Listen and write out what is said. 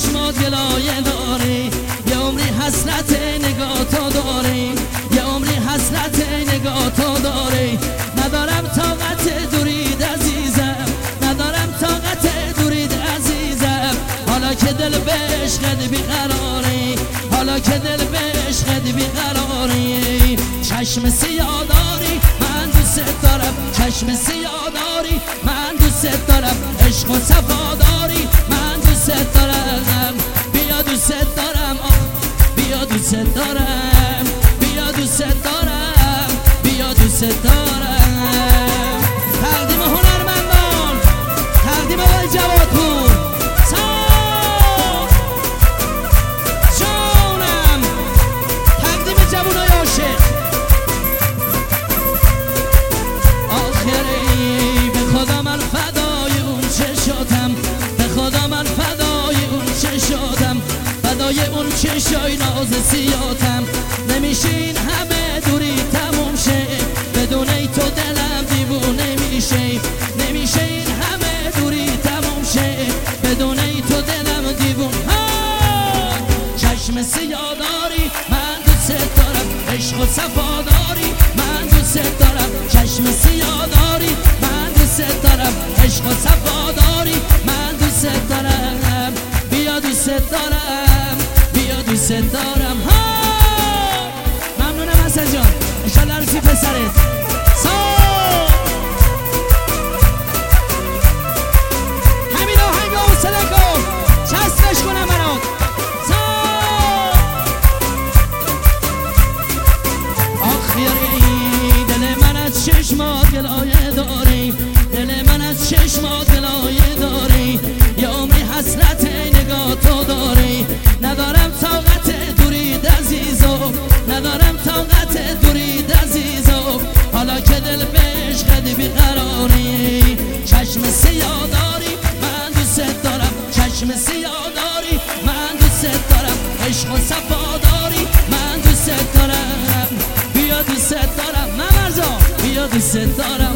چشمات گلایه داری، یه عمری حسرت نگاه تو داری، یه عمری حسرت نگاه تو داری. ندارم طاقت دورید عزیزم، ندارم طاقت دورید عزیزم. حالا که دل به عشقت بیقراری، حالا که دل به عشقت بیقراری. چشم سیاه داری من دوست دارم، چشم سیاه داری من دوست دارم. عشق و صفا داری من دوست دارم. بیا دوست دارم، بیا دوست دارم، بیا دوست دارم، بیا دوست دارم. تقدیم هنرمندان، تقدیم آقای جوادپور. جانم تقدیم جوانای عاشق. آخری به خدا من فدای اون چشاتم، به خدا من فدای اون چشاتم، فدای اون چشای ناز سیاتم. نمیشه این همه دوری تموم شه، بدون ای تو دلم دیوونه میشه. نمیشه این همه دوری تموم شه، بدون ای تو دلم دیوون. چشم سیاه داری من دوست دارم، عشق و صفا داری من دوست دارم. چشم سیاه داری من دوست دارم، عشق و صفا داری من دوست دارم. بیا دوست دارم، بیا دوست دارم. ممنونم حسن جان، انشالله رسی پسرت. همین آهنگ حوصله کن، چسبش کنم برات. آخری دل من از چشمات گلایه داری، دل من از چشمات گلایه داری. یه عمری حسرت نگاه تو داری. ندارم طاقت دورید عزیزم، ندارم طاقت دورید عزیزم. حالا که دل به عشقت بیقراری. چشم سیاه داری من دوست دارم، چشم سیاه داری من دوست دارم. عشق و صفا داری من دوست دارم. بیا دوست دارم ممرزا، بیا دوست دارم.